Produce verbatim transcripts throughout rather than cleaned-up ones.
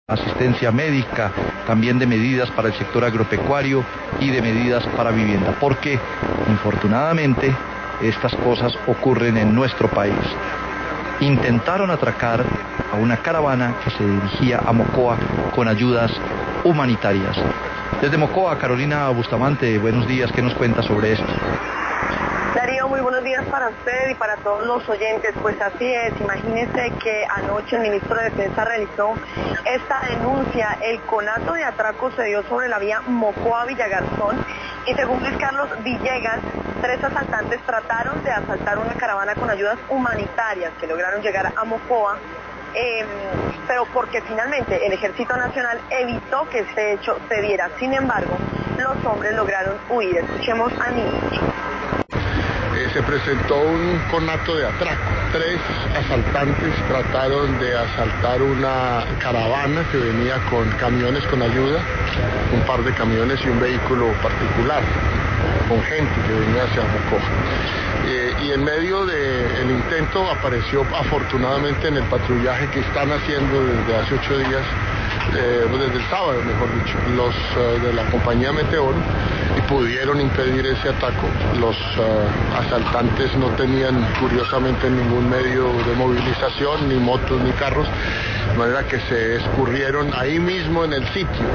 asistencia médica, también de medidas para el sector agropecuario y de medidas para vivienda, porque infortunadamente estas cosas ocurren en nuestro país. Intentaron atracar a una caravana que se dirigía a Mocoa con ayudas humanitarias. Desde Mocoa, Carolina Bustamante, buenos días, ¿qué nos cuenta sobre esto? Darío, muy buenos días para usted y para todos los oyentes. Pues así es, imagínese que anoche el ministro de Defensa realizó esta denuncia. El conato de atraco se dio sobre la vía Mocoa-Villagarzón y según Luis Carlos Villegas, tres asaltantes trataron de asaltar una caravana con ayudas humanitarias que lograron llegar a Mocoa, eh, pero porque finalmente el Ejército Nacional evitó que este hecho se diera. Sin embargo, los hombres lograron huir. Escuchemos al ministro. Eh, se presentó un conato de atraco. Tres asaltantes trataron de asaltar una caravana que venía con camiones con ayuda, un par de camiones y un vehículo particular con gente que venía hacia Mocoa. Eh, y en medio del intento apareció afortunadamente en el patrullaje que están haciendo desde hace ocho días, eh, desde el sábado mejor dicho, los uh, de la compañía Meteoro, y pudieron impedir ese ataque. Los uh, asaltantes no tenían curiosamente ningún medio de movilización, ni motos ni carros, de manera que se escurrieron ahí mismo en el sitio.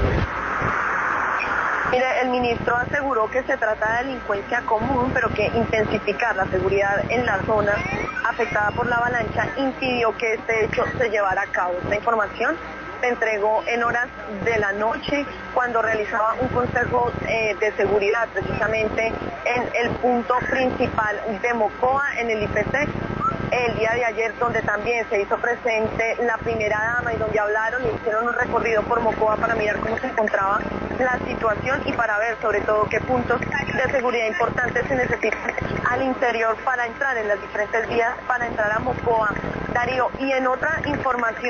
Mire, el ministro aseguró que se trata de delincuencia común, pero que intensificar la seguridad en la zona afectada por la avalancha impidió que este hecho se llevara a cabo. Esta información se entregó en horas de la noche cuando realizaba un consejo eh, de seguridad precisamente en el punto principal de Mocoa, en el I P C, el día de ayer, donde también se hizo presente la primera dama y donde hablaron y hicieron un recorrido por Mocoa para mirar cómo se encontraba la situación y para ver sobre todo qué puntos de seguridad importantes se necesitan al interior para entrar en las diferentes vías para entrar a Mocoa. Darío, y en otra información